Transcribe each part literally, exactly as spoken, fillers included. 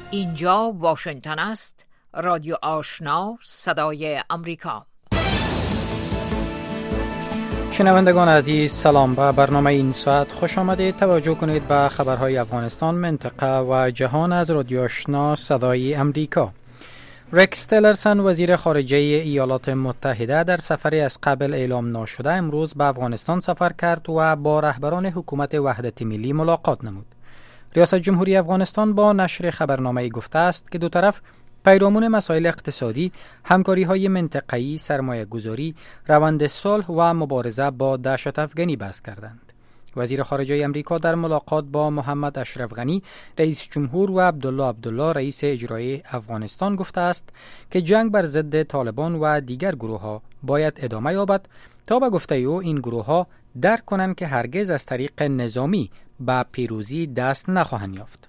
اینجا واشنگتن است، رادیو آشنا، صدای امریکا. شنوندگان عزیز سلام، به برنامه این ساعت خوش آمدید. توجه کنید به خبرهای افغانستان، منطقه و جهان از رادیو آشنا صدای امریکا. رکس تیلرسن وزیر خارجه ایالات متحده در سفری از قبل اعلام ناشده امروز به افغانستان سفر کرد و با رهبران حکومت وحدت ملی ملاقات نمود. ریاست جمهوری افغانستان با نشر خبرنامه‌ای گفته است که دو طرف پیرامون مسائل اقتصادی، همکاری‌های منطقه‌ای، سرمایه‌گذاری، روند صلح و مبارزه با دهشت افغانی بحث کردند. وزیر خارجه امریکا در ملاقات با محمد اشرف غنی، رئیس جمهور و عبدالله عبدالله، رئیس اجرایی افغانستان گفته است که جنگ بر ضد طالبان و دیگر گروه‌ها باید ادامه یابد تا به گفته او این گروه‌ها درک کنند که هرگز از طریق نظامی به پیروزی دست نخواهند یافت.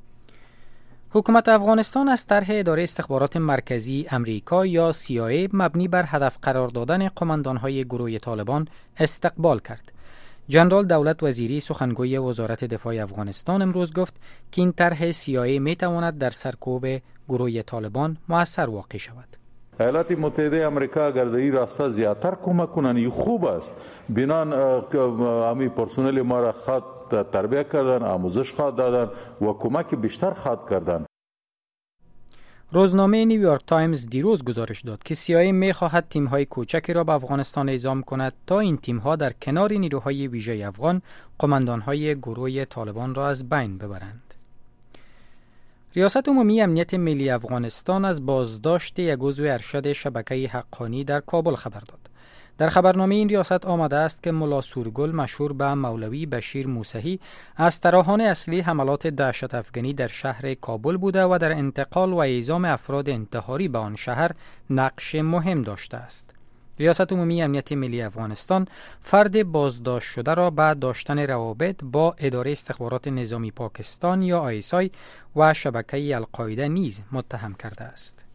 حکومت افغانستان از طرح اداره استخبارات مرکزی امریکا یا سی آی ای مبنی بر هدف قرار دادن قماندان‌های گروه طالبان استقبال کرد. جنرال دولت وزیری سخنگوی وزارت دفاع افغانستان امروز گفت که این طرح سی آی ای می تواند در سرکوب گروه طالبان مؤثر واقع شود. ایالات متحده آمریکا اگر در این راستا زیادتر کمک کنند خوب است. بنان امی پرسنل ما را خط تربیت کردن، آموزش خواهد دادن و کمک بیشتر خواهد کردن. روزنامه نیویورک تایمز دیروز گزارش داد که سی آی ای می خواهد تیم‌های کوچکی را به افغانستان اعزام کند تا این تیم‌ها در کنار نیروهای ویژه افغان قماندان‌های گروه طالبان را از بین ببرند. ریاست عمومی امنیت ملی افغانستان از بازداشت یک عضو ارشد شبکه حقانی در کابل خبر داد. در خبرنامه این ریاست آمده است که ملا سورگل مشهور به مولوی بشیر موسهی از طراحان اصلی حملات دهشت افغانی در شهر کابل بوده و در انتقال و اعزام افراد انتحاری به آن شهر نقش مهم داشته است. ریاست عمومی امنیت ملی افغانستان فرد بازداشت شده را به داشتن روابط با اداره استخبارات نظامی پاکستان یا آی اس آی و شبکه القاعده نیز متهم کرده است.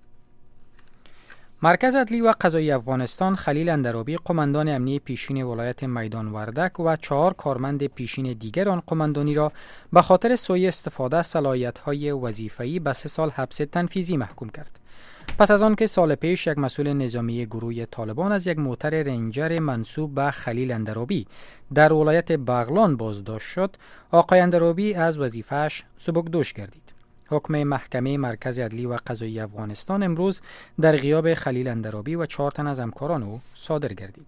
مرکز عدلی و قضایی افغانستان خلیل اندرابی قماندان امنی پیشین ولایت میدان وردک و چهار کارمند پیشین دیگر آن قماندانی را به خاطر سوء استفاده از صلاحیت‌های وظیفه‌ای به سه سال حبس تنفیذی محکوم کرد. پس از آن که سال پیش یک مسئول نظامی گروه طالبان از یک موتر رنجر منسوب به خلیل اندرابی در ولایت بغلان بازداشت شد، آقای اندرابی از وظیفه‌اش سبکدوش گردید. حکم محکمه مرکز عدلی و قضایی افغانستان امروز در غیاب خلیل اندرابی و چهار تن از همکاران او صادر گردید.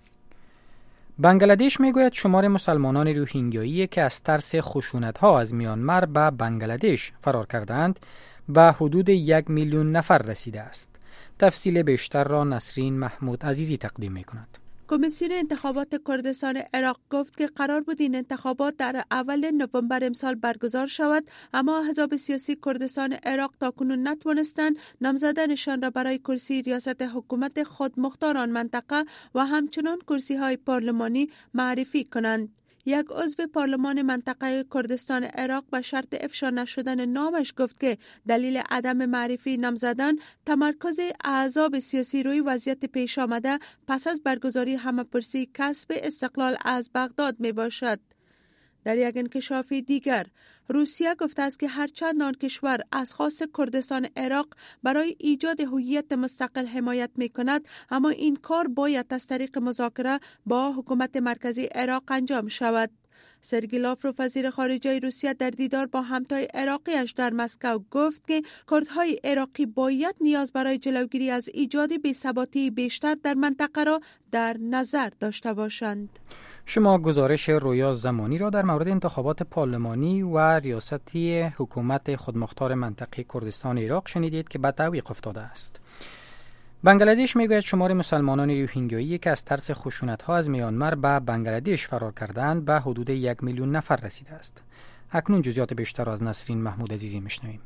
بنگلادش میگوید شمار مسلمانان روهینگیایی که از ترس خشونت‌ها از میانمار به بنگلادش فرار کردند به حدود یک میلیون نفر رسیده است. تفصیل بیشتر را نسرین محمود عزیزی تقدیم می‌کند. کمیسیون انتخابات کردستان عراق گفت که قرار بود این انتخابات در اول نوامبر امسال برگزار شود، اما احزاب سیاسی کردستان عراق تاکنون نتوانستند نامزدانشان را برای کرسی ریاست حکومت خودمختار آن منطقه و همچنان کرسی‌های پارلمانی معرفی کنند. یک عضو پارلمان منطقه کردستان عراق به شرط افشا نشدن نامش گفت که دلیل عدم معرفی نام زدن تمرکز احزاب سیاسی روی وضعیت پیش آمده پس از برگزاری همه‌پرسی کسب استقلال از بغداد می باشد. در یک انکشاف دیگر، روسیه گفته است که هرچند آن کشور از خواست کردستان عراق برای ایجاد هویت مستقل حمایت می کند، اما این کار باید از طریق مذاکره با حکومت مرکزی عراق انجام شود. سرگئی لاوروف وزیر خارجه روسیه در دیدار با همتای عراقیش در مسکو گفت که کردهای عراقی باید نیاز برای جلوگیری از ایجاد بی‌ثباتی بیشتر در منطقه را در نظر داشته باشند. شما گزارش رویا زمانی را در مورد انتخابات پارلمانی و ریاستی حکومت خودمختار منطقه کردستان عراق شنیدید که به تعویق افتاده است. بنگلادش میگوید شمار مسلمانان روهینگیایی که از ترس خشونت‌ها از میانمار به بنگلادش فرار کردند به حدود یک میلیون نفر رسیده است. اکنون جزئیات بیشتر از نسرین محمود عزیزی میشنویم.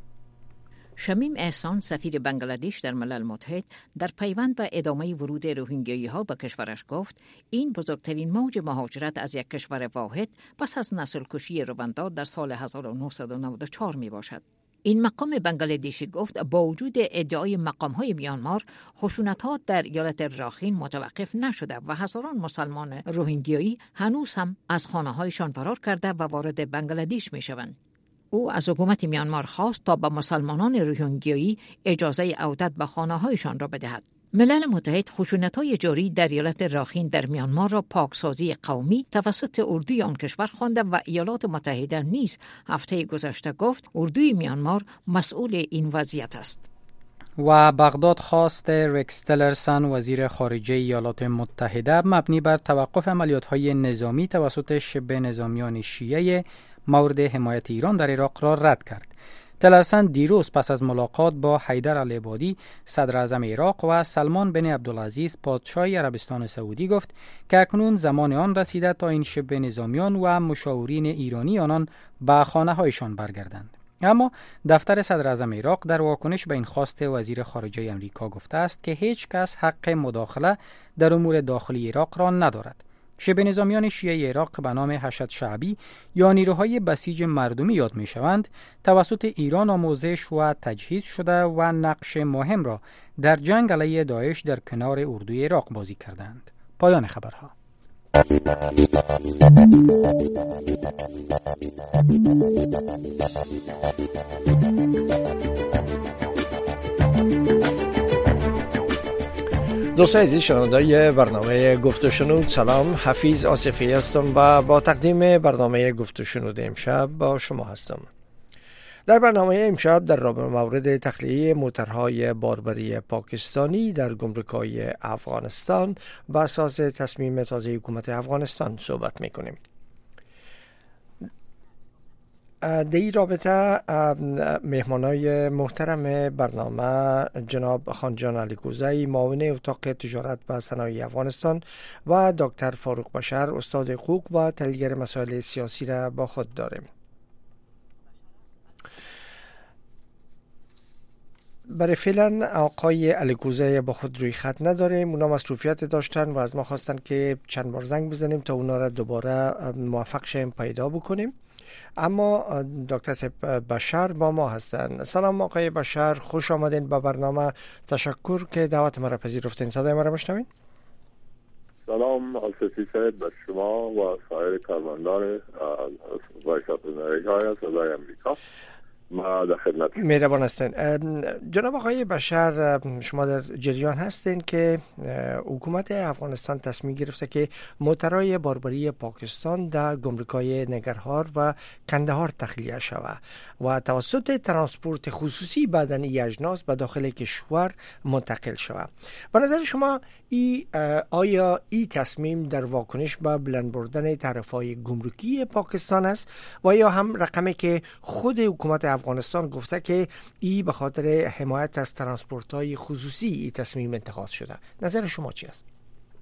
شمیم احسان سفیر بنگلادش در ملل متحد در پیوند به ادامه ورود روهینگیایی‌ها به کشورش گفت این بزرگترین موج مهاجرت از یک کشور واحد پس از نسل کشی رواندا در سال هزار و نهصد و نود و چهار می باشد. این مقام بنگلادشی گفت با وجود ادعای مقام‌های میانمار، خشونت‌ها در ایالت راخین متوقف نشده و هزاران مسلمان روهینگیایی هنوز هم از خانه‌هایشان فرار کرده و وارد بنگلادش می‌شوند. او از حکومت میانمار خواست تا به مسلمانان روهینگیایی اجازه عودت به خانه‌هایشان را بدهد. ملل متحد خشونت‌های جاری در ایالت راخین در میانمار را پاکسازی قومی توسط اردوی آن کشور خوانده و ایالات متحده نیز هفته گذشته گفت اردوی میانمار مسئول این وضعیت است. و بغداد خواست رکس تلرسن وزیر خارجه ایالات متحده مبنی بر توقف عملیات‌های نظامی توسط شبه نظامیان شیعه مورد حمایت ایران در عراق را رد کرد. تلرسن دیروز پس از ملاقات با حیدر العبادی صدر اعظم عراق و سلمان بن عبدالعزیز پادشاه عربستان سعودی گفت که اکنون زمان آن رسیده تا این شبه نظامیان و مشاورین ایرانی آنان به خانه هایشان برگردند. اما دفتر صدر اعظم عراق در واکنش به این خواست وزیر خارجه امریکا گفته است که هیچ کس حق مداخله در امور داخلی عراق را ندارد. شبه نظامیان شیعه عراق به نام حشد شعبی یا نیروهای بسیج مردمی یاد می شوند توسط ایران آموزش و تجهیز شده و نقش مهم را در جنگ علیه داعش در کنار اردوی عراق بازی کردند. پایان خبرها. دوستان عزیز شنوندای برنامه گفت و شنود، سلام، حفیظ آصفی هستم و با تقدیم برنامه گفت و شنود امشب با شما هستم. در برنامه امشب در مورد تخلیه موترهای باربری پاکستانی در گمرک‌های افغانستان و اساس تصمیم تازه حکومت افغانستان صحبت می‌کنیم. در این رابطه مهمانای محترم برنامه جناب خانجان علیکوزی معاون اتاق تجارت و صنایع افغانستان و دکتر فاروق بشر استاد حقوق و تحلیلگر مسائل سیاسی را با خود داریم. برای فعلا آقای علیکوزی با خود روی خط نداریم، اونا مصروفیت داشتن و از ما خواستن که چند بار زنگ بزنیم تا اونا را دوباره موفق شیم پیدا بکنیم. اما دکتر بشر با ما هستند. سلام آقای بشر، خوش آمدین به برنامه. تشکر که دعوت ما را پذیرفتین. صدای ما را میشنوین؟ سلام آصفی صاحب به شما و سایر کارمندان وایس آف امریکا صدای امریکا. ما در خدمت. مهربان هستین. جناب آقای بشر، شما در جریان هستین که حکومت افغانستان تصمیم گرفته که موترهای باربری پاکستان در گمرک‌های ننگرهار و کندهار تخلیه شود و توسط ترانسپورت خصوصی بدن ای اجناس به داخل کشور منتقل شود. به نظر شما ای آیا این تصمیم در واکنش به بلند بردن تعرفه‌های گمرکی پاکستان است و یا هم رقمی که خود حکومت افغانستان گفته که ای به خاطر حمایت از ترانسپورت‌های خصوصی ای تصمیم اتخاذ شده؟ نظر شما چی است؟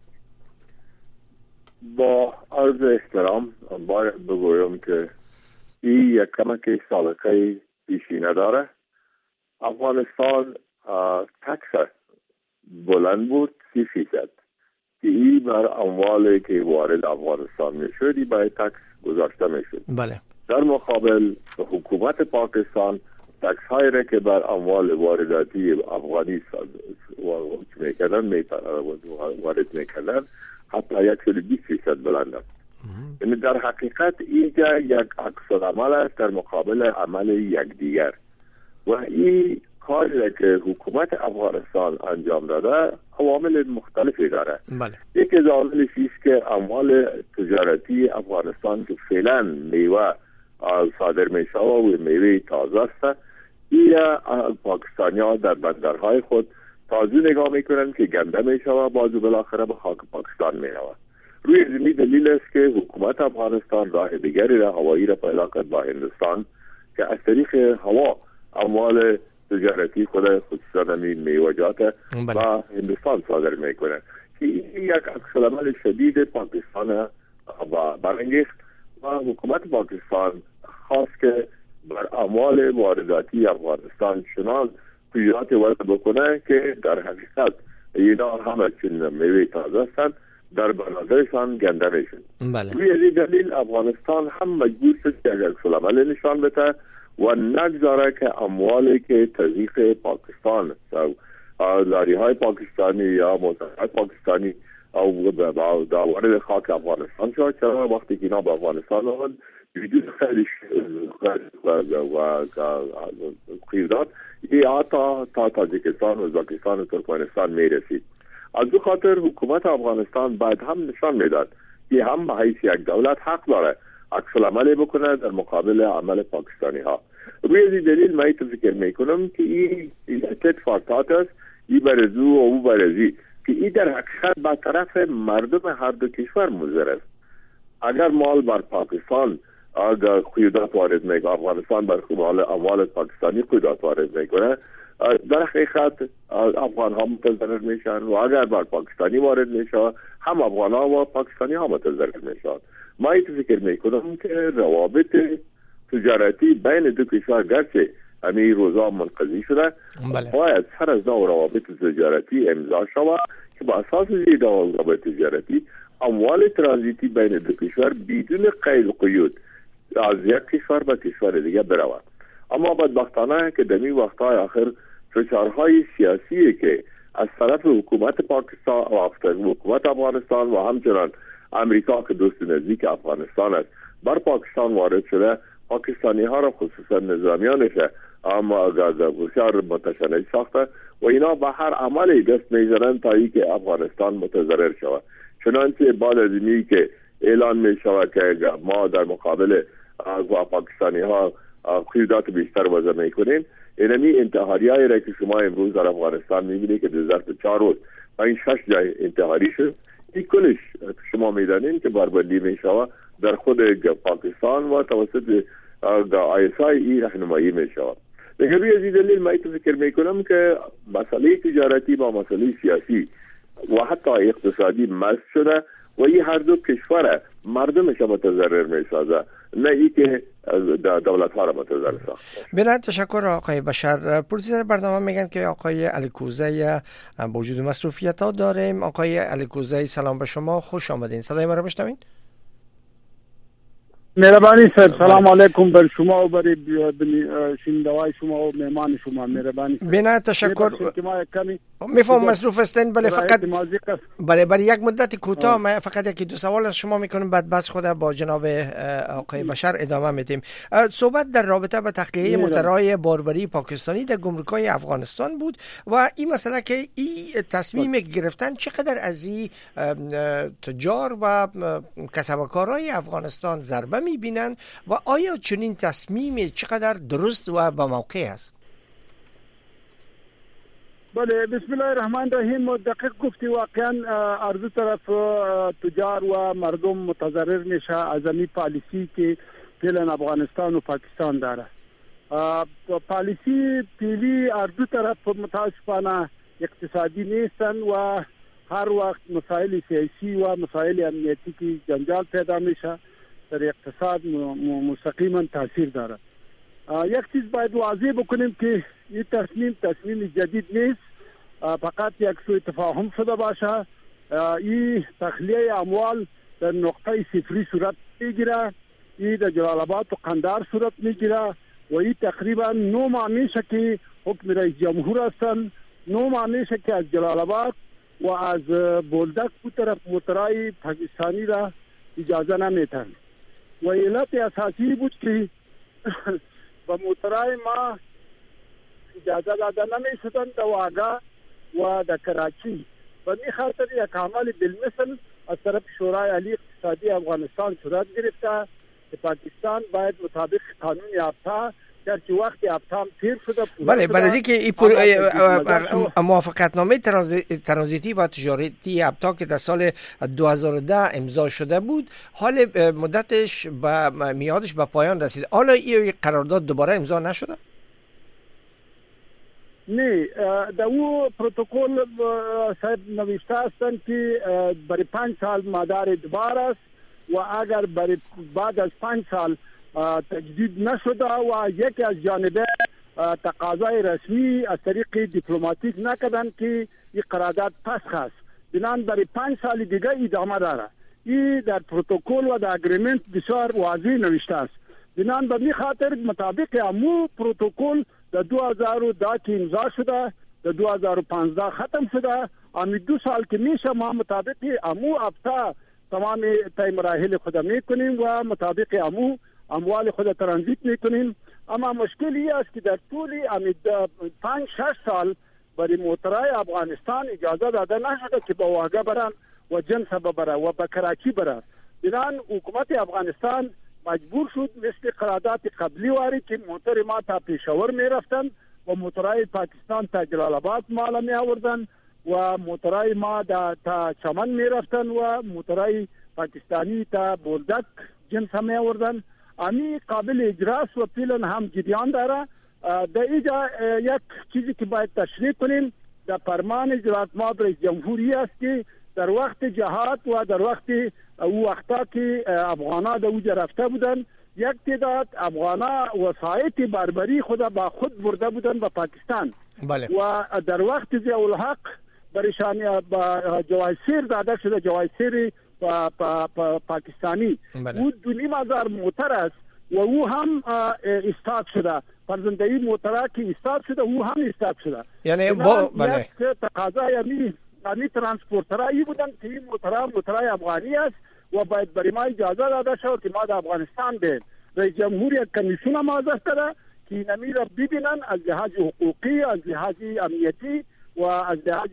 با عرض احترام باید بگویم که این یک کمک سابقه پیشی نداره. افغانستان تکس بلند بود سی فیصد که این بر اموالی که وارد افغانستان میشد باید تکس گذاشته میشد. بله. در مقابل حکومت پاکستان تکس هایی را که بر اموال وارداتی افغانی میکردن وارد میکردن حتی یک سال بیست فیصد بلند است. یعنی در حقیقت اینجا یک عکس العمل است در مقابل عمل یک دیگر و این کاری را که حکومت افغانستان انجام داده عوامل مختلفی داره. بله. یکی از عواملش است که اموال تجارتی افغانستان که فعلا میوه صادر می شود و میوه تازه است، این پاکستانی ها در بندرهای خود تازه نگاه میکنن که گنده می شود بازو بالاخره به خاک پاکستان می رود. روی زمین دلیل است که حکومت افغانستان راه دیگری را هوایی را پیدا کرد با هندوستان که از طریق هوا اموال تجارتی خود خصوصا این میوجات و هندوستان صادر میکنه که این یک عکس‌العمل شدید پاکستان برانگیخت و حکومت پاکستان خواست که بر اموال وارداتی افغانستان چنان تجارت وارد بکنه که در حقیقت اینا همه چون میوه تازه هستند در بنادرشان گنده میشن. بله. روی این دلیل افغانستان هم مجبور شد که یک عکس‌العمل نشان بده و نگذاره که اموالی که تزریق پاکستان لاری های پاکستانی یا موترهای پاکستانی او دا وارد خاک افغانستان شد. چرا وقتی که اینا به افغانستان آمد وجود خیلی و قیودات ای تا تا تاجیکستان و ازبکستان و ترکمنستان می رسید. از دو خاطر حکومت افغانستان بعد هم نشان میداد که هم به حیث یک دولت حق داره عکس العمل بکنه در مقابل عمل پاکستانی ها. روی این دلیل من فکر میکنم که این اتفاقات است، این برزو و او برزی که این در حقیقت به طرف مردم هر دو کشور مضر است. اگر مال بر پاکستان اگر قیودات وارد میکنه، افغانستان بر اموال پاکستانی قیودات وارد میکنه، در حقیقت افغان ها متضرر میشن و اگر بر پاکستانی وارد میشه هم افغان ها و پاکستانی ها متضرر میشن. ما این فکر میکنم که روابط تجارتی بین دو کشور گرچه همین روزا منقضی شده، باید سر از نو روابط تجارتی امضا شود که با اساس این روابط تجارتی اموال ترانزیتی بین دو کشور بدون قید و قیود از یک کشور به کشور دیگه برود. اما بدبختانه که در این وقتهای آخر فشارهای سیاسی که از طرف حکومت پاکستان و حکومت افغانستان و همچنان امریکا که دوست نزدیک افغانستان است بر پاکستان وارد شده، پاکستانی ها را خصوصا نظامیانش اما فشار متشنج ساخته و اینا به هر عملی دست میزنند تا ای که افغانستان متضرر شود. چنانچه بعد از اینی که اعلان می شود که ما در مقابل پاکستانی ها قیودات بیشتر وضع میکنیم، اینمی انتحاری هایی را که شما امروز در افغانستان میبینید که در ظرف چهار روز این شش جای انتحاری شد، این کلش شما میدانید که بربندی میشود در خود پاکستان و توسط آی اس آی ای رهنمایی میشود. به همین از این دلیل من فکر میکنم که مسئله تجارتی با مسئله سیاسی و حتی اقتصادی مست شده و این هر دو کشور مردمش متضرر میسازه، نه ای که دولت ها را متضرر ساخته. بنابراین تشکر آقای بشر. پروژه برنامه میگن که آقای علی کوزه با وجود مصروفیت ها داریم. آقای علی کوزه سلام به شما، خوش آمدین. صدای ما را بشنوین؟ مهربانی صاحب، سلام علیکم بر شما و بر شنوندگان شما و مهمان شما. مهربانی بنا تشکر. میفهم مصروف هستین، ولی فقط برای برای یک مدت کوتاه من فقط یکی دو سوال از شما میکنم، بعد بس خود با جناب آقای بشر ادامه میدیم. صحبت در رابطه با تخلیه مترای باربری پاکستانی در گمرک‌های افغانستان بود و این مسئله که این تصمیم گرفتن چقدر از این تجار و کسب و کارهای افغانستان ضربه میبینن و آیا چنین تصمیم چقدر درست و با موقع است؟ بله، بسم الله الرحمن الرحیم. دقیق گفتی، واقعا از دو طرف تجار و مردم متضرر میشه از این پالیسی که فعلا افغانستان و پاکستان داره. پالیسی پیلی از دو طرف متاسفانه اقتصادی نیستن و هر وقت مسائل سیاسی و مسائل امنیتی که جنجال پیدا میشه در اقتصاد مستقیما تاثیر داره. یک چیز باید واضح بکنیم که این تصمیم تصمیم جدید نیست، فقط یک سوء تفاهم شده باشه. این تخلیه اموال در نقطه صفری صورت میگیره، این در جلال آباد و قندهار صورت میگیره و این تقریبا نو ماه میشه که حکم رئیس جمهور هستن، نو ماه میشه که از جلال آباد و از بولدک به طرف موترای پاکستانی را اجازه نمیتن و علت اساسی بود که با موترای ما اجازه داده نمیشدن در واقع و در کراچی و می خاطر یک عمل بالمثل از طرف شورای عالی اقتصادی افغانستان صورت گرفته که پاکستان باید مطابق قانون یافته در که وقتی ابتام تیر شده. بله، برای اینکه این موافقت نامه ترانزیتی و تجارتی ابتا که در سال دو هزار و ده امضا شده بود، حال مدتش با میادش به پایان رسید. حالا این قرارداد دوباره امضا نشده؟ نه، در او پروتکل صاحب نوشته هستند که برای پنج سال مدار دوباره است و اگر برای بعد از پنج سال تجدید نشده و یکی از جانبه تقاضای رسمی از طریق دیپلماتیک نکردن که این قرارداد فسخ است، بنان برای پنج سال دیگه ادامه داره. این در پروتکل و در اگریمنت بسیار واضح نوشته است. بنان به می خاطر مطابق امو پروتکل در دو هزار و ده که امضا شده در دو هزار و پانزده ختم شده. امی دو سال که میشه ما مطابق امو ابتا تمام تای مراحل خود میکنیم و مطابق امو اموال خود ترانزیت میکنیم. اما مشکلی است که در طول امی پنج شش سال برای موترای افغانستان اجازه داده نشده که با واگه برن و جنس ببره و به کراچی بره. بنان حکومت افغانستان مجبور شد مثل قرارداد قبلی واری که موتر ما تا پیشاور می رفتن و موترای پاکستان تا جلال آباد مال می آوردن و موترای ما تا چمن می رفتن و موترای پاکستانی تا بولدک جنس می آوردن. امی قابل اجراست و فعلا هم جریان داره. در اینجا یک چیزی که باید تشریح کنیم، در فرمان اجرات ماب رئیس جمهوری است که در وقت جهاد و در وقت او وقتا که افغانا در اوجا رفته بودن، یک تعداد افغانا وسایط بربری خود با خود برده بودن به پاکستان. بله. و در وقت ضیاء الحق برشان با جوایسیر داده شده، جوایسیر پا پا پا پاکستانی. بله. او دو نیم هزار موتر است و او هم استاد شده، فرزندهی موترا که استاد شده او هم استاد شده. یعنی با بله یک تقاضا یعنی یعنی ترانسپورترایی بودن که این موترا موترای افغانی است و باید برای ما اجازه داده شد که ما در افغانستان به رئیس جمهور یک کمیسیون مازه کرده که نمی را ببینن از لحاظ حقوقی، از لحاظ امنیتی و از لحاظ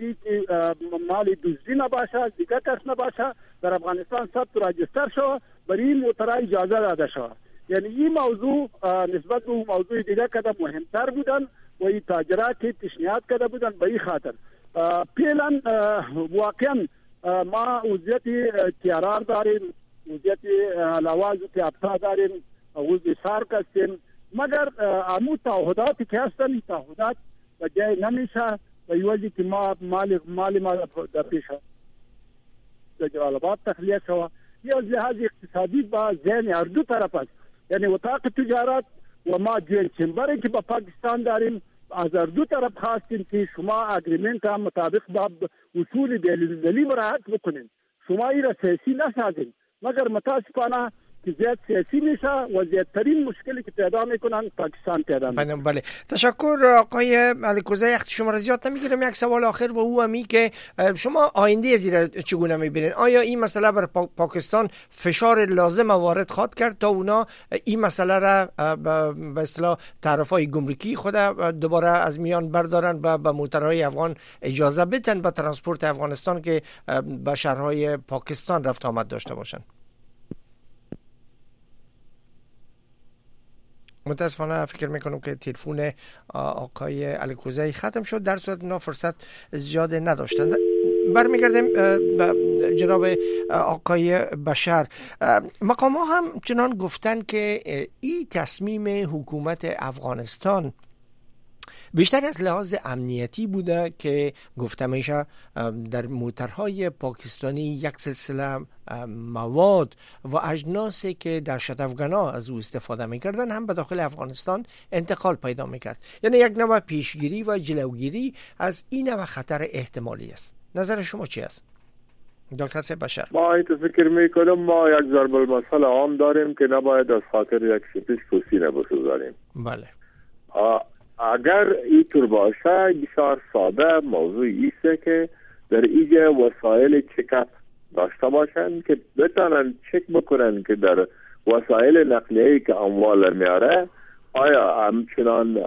مال دزدی نباشه، از دیگر کس نباشه، در افغانستان ثبت راجستر شد برای این موترا اجازه داده شد. یعنی این موضوع نسبت به موضوع دیگر کده مهمتر بودن و این تاجرها که پیشنهاد کرده بودن به این خاطر. فعلا واقعا ما وضعیت تیارار داریم، وضعیت لواز تیابتا داریم، وضع سارک هستیم، مگر امو تعهداتی که هستن تعهدات و جای نمیشه و یوازی که ما مال مال ما در پیشه در جلال آباد تخلیه شوه. یا از لحاظ اقتصادی با ذهن هر دو طرف است، یعنی اتاق تجارت و ما جوین چمبری که با پاکستان داریم از هر دو طرف خواستیم که شما اگریمنت هم مطابق با اصول بین‌المللی مراعات بکنین، شما این را سیاسی نسازین. مگر متاسفانه که زیاد سیاسی میشه و زیادترین مشکلی که پیدا میکنن پاکستان پیدا میکنن. بله تشکر آقای علیکوزی. وقت شما را زیاد نمیگیرم. یک سوال آخر و او همی که شما آینده زیرا چگونه میبینین؟ آیا این مسئله بر پاکستان فشار لازم وارد خواهد کرد تا اونا این مسئله را به اصطلاح تعرفه‌های گمرکی خود دوباره از میان بردارن و به موترهای افغان اجازه بدن به ترانسپورت افغانستان که به شهرهای پاکستان رفت آمد داشته باشن؟ متاسفانه فکر میکنم که تلفن آقای علیکوزی ختم شد، در صورت اونا فرصت زیاد نداشتند. برمیگردیم به جناب آقای بشر. مقام ها هم چنان گفتن که این تصمیم حکومت افغانستان بیشتر از لحاظ امنیتی بوده که گفته میشه در موترهای پاکستانی یک سلسله مواد و اجناسی که دهشت افغانا از او استفاده میکردن هم به داخل افغانستان انتقال پیدا میکرد. یعنی یک نوع پیشگیری و جلوگیری از این نوع خطر احتمالی است. نظر شما چی است دکتر سید بشر؟ ما این فکر میکنم ما یک ضرب المثل عام داریم که نباید از خاطر یک شپیش پوسی نبسازاریم. بله. اگر اینطور باشه بسیار ساده موضوع ایسته که در اینجا وسایل چکاپ داشته باشن که بتانن چک بکنن که در وسایل نقلیه‌ای که اموال میاره آیا همچنان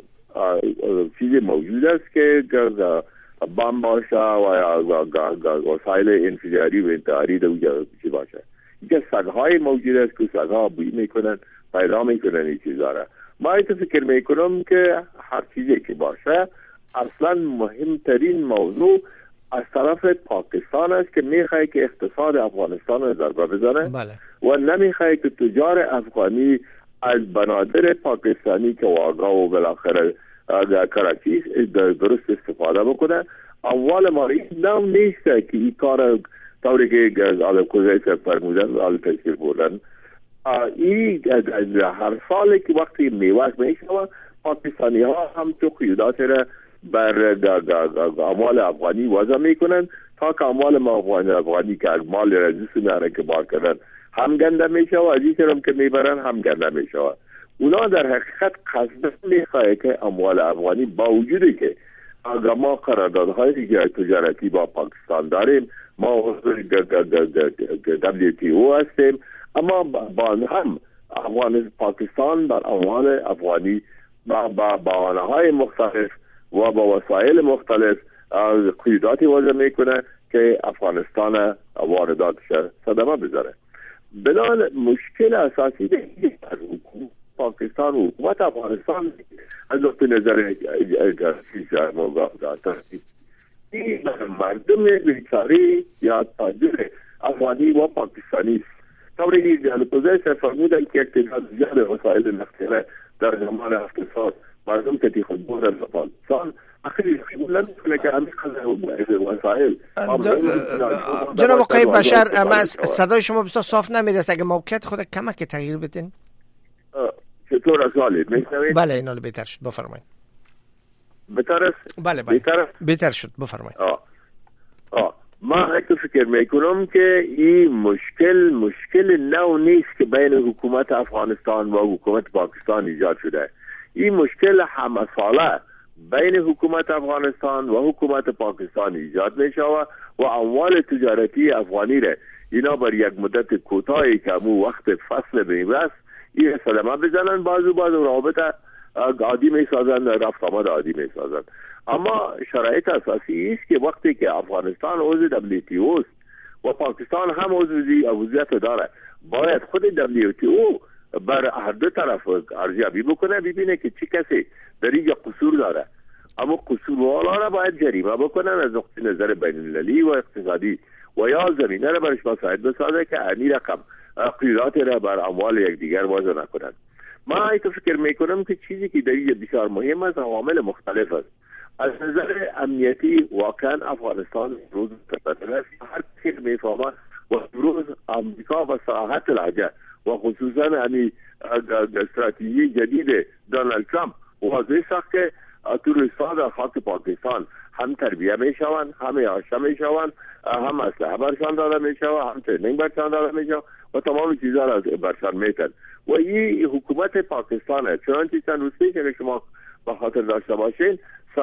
چیزی موجود است که بم باشه و یا وسایل انفجاری و انتحاری در اونجا چی باشه. اینجا سگ‌های موجود است که سگ‌ها بوی میکنن، پیدا میکنن این چیزا را. ما ایت فکر میکنم که هر چیزی که باشه اصلا مهمترین موضوع از طرف پاکستان است که میخواه که اقتصاد افغانستان رو ضربه بزنه. بله. و نمیخواه که تجار افغانی از بنادر پاکستانی که واقعا و بالاخره کراچی درست استفاده بکنه. اول ما این نو نیست که این کار طوری که علیکوزی فرمودن آل تشکیل بودن این هر سال که وقتی میوه میشوه پاکستانی ها هم تو قیودات را بر اموال افغانی وضع میکنن تا که اموال افغانی افغانی که مال رزیسو میاره که بار کردن هم گنده میشوه، از این طرف که میبرن هم گنده میشوه. اونا در حقیقت قصد میخواه که اموال افغانی با وجودی که اگر ما قراردادهای تجارتی با پاکستان داریم، ما عضو دبلیو تی او هستیم، اما با هم افغان پاکستان بر اموال افغانی با بهانه های مختلف و با وسایل مختلف قیوداتی وضع میکنه که افغانستان وارداتش صدمه بذاره. بنابراین مشکل اساسی در پاکستان و حکومت افغانستان از نقطه نظر این مردم بیچاره یا تاجر افغانی و پاکستانی است. طوری جالبه فرمودن که اقتدار زیاد وسایل نقلیه در زمان اقتصاد مردم که خود بودن در پاکستان اخیری خیلی نمیکنه که همین قضیه وسایل. جناب آقای بشر، اما صدای شما بسیار صاف نمیرسه، اگه موقعیت خود کمک تغییر بدین. چطور اصالی میشنوید؟ بله اینا بهتر شد، بفرمایید. بهتر است؟ بله بله بهتر, بهتر شد، بفرمایید. آه. آه. ما حتی فکر میکنم که این مشکل مشکل نو نیست که بین حکومت افغانستان و حکومت پاکستان ایجاد شده. این مشکل همه ساله بین حکومت افغانستان و حکومت پاکستان ایجاد می شود و اموال تجارتی افغانی ره اینا بر یک مدت کوتاهی که مو وقت فصل بیمرس این صدمه بزنن، بازو بازو رابطه عادی می سازن، رفت آمد عادی می سازن. اما شرایط اساسی است که وقتی که افغانستان عضو دبلیو تی او است و پاکستان هم عضویت داره، باید خود دبلیو تی او بر هر دو طرف ارزیابی بکنه، ببینه که چی کسی در اینجا قصور داره. اما قصوروالا را باید جریمه بکنن از نقطه نظر بین المللی و اقتصادی و یا زمینه را برش مساعد بسازه که این رقم قیودات را بر اموال یکدیگر وضع نکنن. من ایتو فکر میکنم که چیزی که در اینجا بسیار مهم است عوامل مختلف است. از نظر امنیتی واقعا افغانستان روز تطور است، هر کسی میفهمه و روز امریکا و ساحت الحجه و خصوصا همی استراتژی جدید دونالد ترامپ واضح ساخت که توریستان در خاک پاکستان هم تربیه می شوند، هم آشنا می شوند، هم اسلحه برشان داده می شود، هم ترینینگ برشان داده می شود و تمام چیزها را برشان میتن. و این حکومت پاکستانه. چنانچه چند روز پیش که شما به خاطر داشته باشین،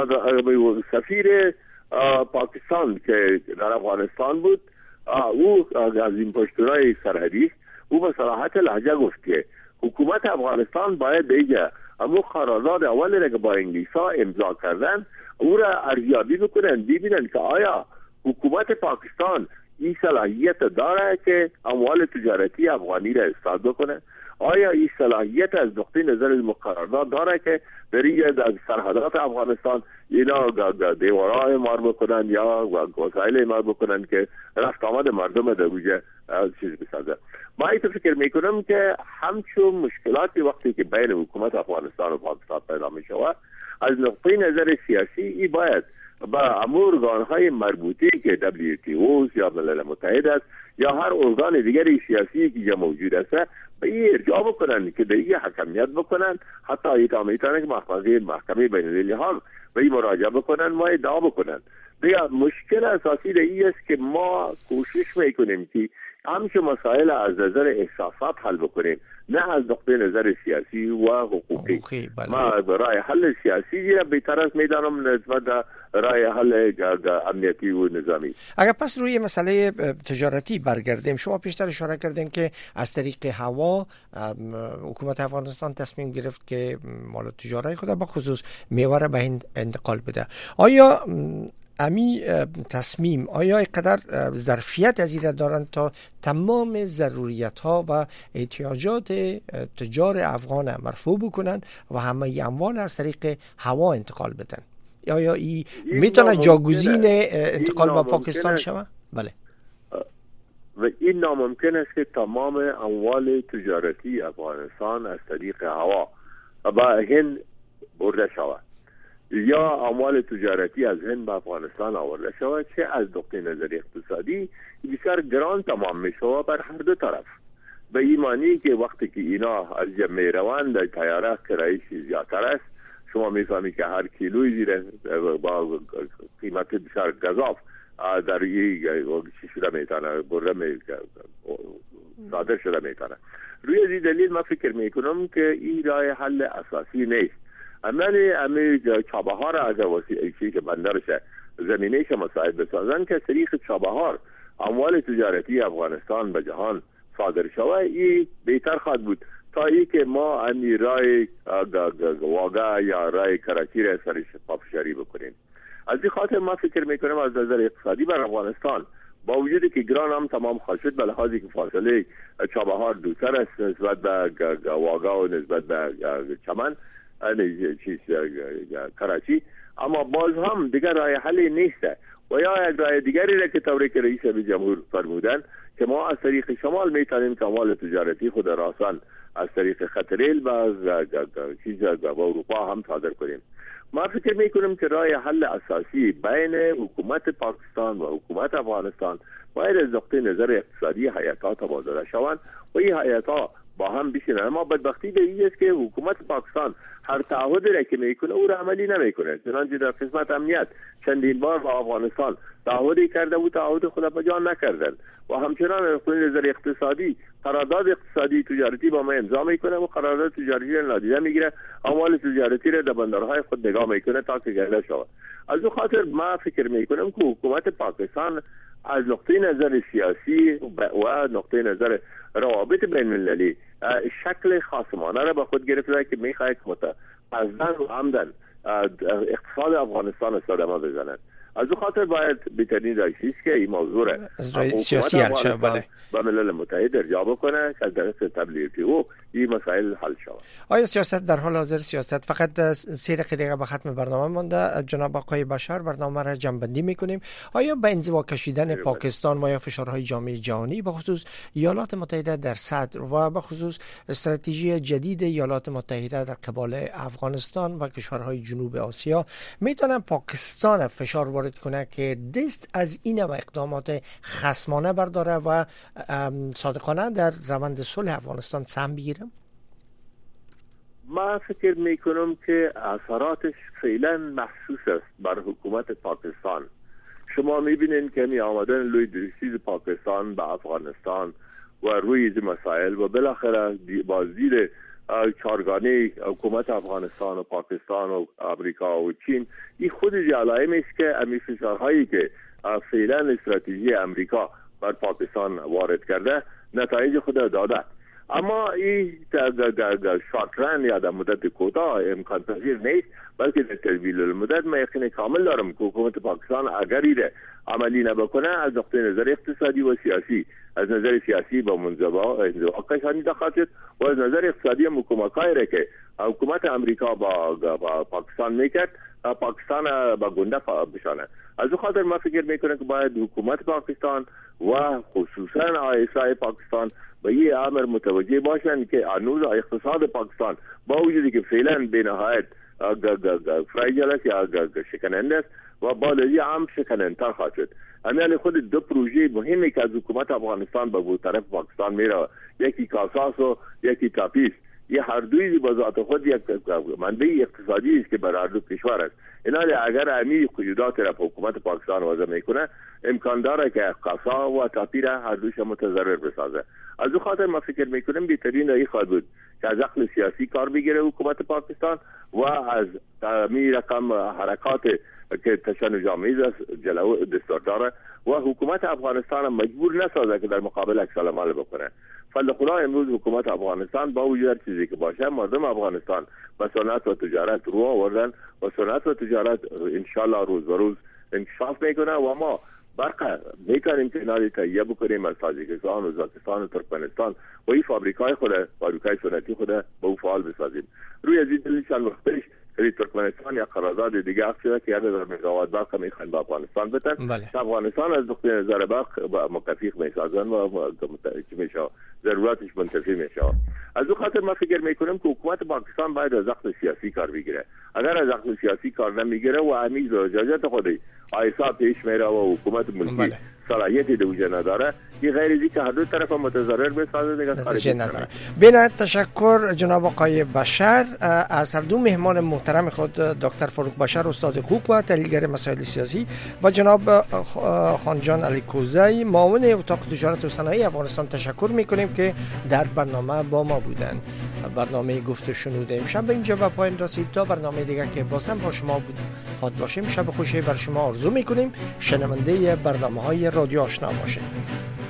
سفیر پاکستان که در افغانستان بود، او از این پشتونای سرحدی او به صراحت لهجه گفت که حکومت افغانستان باید دیگه اما قرارداد اولی را که با انگلیسا امضا کردن او را ارزیابی بکنن، ببینن که آیا حکومت پاکستان این صلاحیت داره که اموال تجارتی افغانی را اصلاح بکنه، آیا این صلاحیت از نقطه نظر مقررات داره که در این سرحدات افغانستان اینا دیوارای مار بکنن یا وسایل مار بکنن که رفت آمد مردم در اوجه چیز بسازه. ما ایتو فکر میکنم که همچون مشکلاتی وقتی که بین حکومت افغانستان و پاکستان پیدا می شود، از نقطه نظر سیاسی ای باید با امور ارگانهای مربوطی که دبلیو تی او یا ملل متحد است یا هر ارگان دیگری سیاسی که جا موجود است به این ارجاع بکنن که دیگه حکمیت بکنن، حتی ایتا میتونه که محکمه محکمه بین المللی هم به این مراجعه بکنن، ما ادعا بکنن. دیگه مشکل اساسی این است که ما کوشش میکنیم که همچه مسائل از نظر احساسات حل بکنیم، نه از نقطه نظر سیاسی و حقوقی. ما برای حل سیاسی را بهتر است میدانم نسبت رای حل امنیتی و نظامی. اگر پس روی مسئله تجارتی برگردیم، شما پیشتر اشاره کردین که از طریق هوا حکومت افغانستان تصمیم گرفت که مال تجاری خود با خصوص میوه را به هند انتقال بده. آیا امی تصمیم آیا اینقدر ظرفیت از این دارن تا تمام ضروریت ها و احتیاجات تجار افغان مرفوع بکنن و همه اموال از طریق هوا انتقال بدن؟ آیا این میتونه جاگزین انتقال با پاکستان شود؟ بله. و این ناممکن است که تمام اموال تجارتی افغانستان از طریق هوا با هند برده شود یا اموال تجارتی از هند به افغانستان آورده شود، چه از نقطه نظر اقتصادی بسیار گران تمام می شود بر هر دو طرف. به این معنی که وقتی که اینا از می روند در تیاره کرایش زیادتر است، شما میفهمید که هر کیلوی زیر با قیمت بسیار گزاف در این چی شده میتونه برده می صادر شده میتونه. روی این دلیل من فکر میکنم که این راه حل اساسی نیست. عملی امی چابهار از وسیله که بندرش زمینهش مساعد بسازن که طریق چابهار اموال تجارتی افغانستان به جهان صادر شود، این بهتر خواهد بود تا ای که ما امی رای واگا یا رای کراچی را سر شفاف شری بکنیم. از این خاطر ما فکر میکنم از نظر اقتصادی بر افغانستان با وجودی که گران هم تمام خواهد شد، به لحاظی که فاصله چابهار دوتر است نسبت به واگا و نسبت به چمن چیز کراچی، اما باز هم دیگر راه حلی نیست و یا یک راه دیگری را که طوری که رئیس جمهور فرمودن که ما از طریق شمال میتونیم که اموال تجارتی خود راسان از طریق خط ریل و چیز با اروپا هم صادر کنیم. ما فکر میکنم که راه حل اساسی بین حکومت پاکستان و حکومت افغانستان باید از نقطه نظر اقتصادی حیاتا تبادله شوند و این حیاتا با هم بشینن. اما بدبختی به این است که حکومت پاکستان هر تعهدی را که میکنه او را عملی نمیکنه. چنانچه در قسمت امنیت چندین بار با افغانستان تعهدی کرده و تعهد خود به جا نکردن و همچنان از نظر اقتصادی قرارداد اقتصادی تجارتی با ما امضا میکنه و قرارداد تجارتی را نادیده میگیره، اموال تجارتی را در بندرهای خود نگاه میکنه تا که گله شود. از اون خاطر ما فکر میکنم که حکومت پاکستان از نقطه نظر سیاسی و نقطه نظر روابط بین المللی شکل خاصمانه را به خود گرفته که میخواهد متقصدن و عمدن اقتصاد افغانستان را صدمه بزنند. از اون خاطر باید بهترین رایشی است که این موضوع را سیاسی حل شود بله با ملل متحد ارجاع بکنه که در تبلیغی او این مسائل حل شود. آیا سیاست در حال حاضر سیاست فقط سه دقیقه دیگه به ختم برنامه مانده، جناب آقای بشار برنامه را جمع‌بندی میکنیم. آیا به انزوا کشیدن پاکستان و یا فشارهای جامعه جهانی به خصوص ایالات متحده در صدر و به خصوص استراتژی جدید ایالات متحده در قبال افغانستان و کشورهای جنوب آسیا میتونه پاکستان فشار وارد کنه که دست از این و اقدامات خصمانه برداره و صادقانه در روند صلح افغانستان سهم بگیره؟ ما فکر میکنم که اثراتش فعلا محسوس است بر حکومت پاکستان. شما میبینید که می آمدن لوی دریسیز پاکستان به افغانستان و روی این مسائل و بالاخره با زیر چارگانه حکومت افغانستان و پاکستان و امریکا و چین، این خود علائمی است که امی فشارهایی که فعلا استراتژی امریکا بر پاکستان وارد کرده نتایج خود داده. اما این در شارت رن یا در مدت کوتاه امکان پذیر نیست، بلکه در طویل المدت من یقین کامل دارم که حکومت پاکستان اگر ایره عملی نبکنه از نقطه نظر اقتصادی و سیاسی، از نظر سیاسی با منزوا انزوا کشانیده خواهد شد و از نظر اقتصادی مکمکایی را که حکومت امریکا با, با پاکستان میکرد پاکستان با گنده بشانه. از اون خاطر ما فکر میکنم که باید حکومت پاکستان و خصوصا آی اس آی پاکستان به این امر متوجه باشند که هنوز اقتصاد پاکستان با وجودی که فعلا به نهایت فرایجل است یا شکننده است و بالایی هم شکنندتر خواهد شد. امیال خود دو پروژه مهمی که از حکومت افغانستان به طرف پاکستان میره، یکی کاساس و یکی تاپیس، یه هر دوی با ذات خود یک منبع اقتصادی است که برای هر دو کشور است. اینا اگر امی قیودات را حکومت پاکستان وضع میکنه امکان داره که قصا و تاپی را هر دوش متضرر بسازه. از اون خاطر ما فکر میکنم بهترین راه خواهد بود که از عقل سیاسی کار بگیره حکومت پاکستان و از می رقم حرکات که تشنج آمیز جلو دستور داره و حکومت افغانستان مجبور نسازه که در مقابل عکس العمل بکنه. فضل خدا امروز حکومت افغانستان با وجود چیزی که باشه مردم افغانستان با صنعت و تجارت رو آوردن و صنعت و تجارت انشالله روز به روز انکشاف میکنه و ما برقه میکنیم که نادی تهیه بکنیم از تاجیکستان، ازبکستان و ترکمنستان و این فابریکای خود فابریکای صنعتی خود به او فعال بسازیم. روی از این دلیل چند وقت پیش ترکمنستان یا قرارداد دیگه عقد شده که یک هزار مگاوات برق میخوان به افغانستان بدن. بله. افغانستان از نقطه نظر برق مکفیق میسازن و میشه ضرورتش منتفی میشه. از اون خاطر ما فکر میکنم که حکومت پاکستان باید از عقل سیاسی کار بگیره. اگر از عقل سیاسی کار نمیگیره و امیز و اجازت خودی آیسا پیش میره و حکومت ملکی بله. صلاحیتی دوجه نداره، این غیر ازی که هر دو طرف متضرر بسازه دیگه خارجی نداره. بنا تشکر جناب آقای بشار از هر دو مهمان محترم خود، دکتر فاروق بشار استاد حقوق و تحلیلگر مسائل سیاسی و جناب خانجان علی کوزی معاون اتاق تجارت و صنایع افغانستان تشکر میکنیم که در برنامه با ما بودند. برنامه گفت شنود امشب به اینجا به پایان رسید. تا برنامه دیگه که بازم با شما بود خواهد باشیم، شب خوشی بر شما آرزو میکنیم. شنونده برنامه های رادیو آشنا باشید.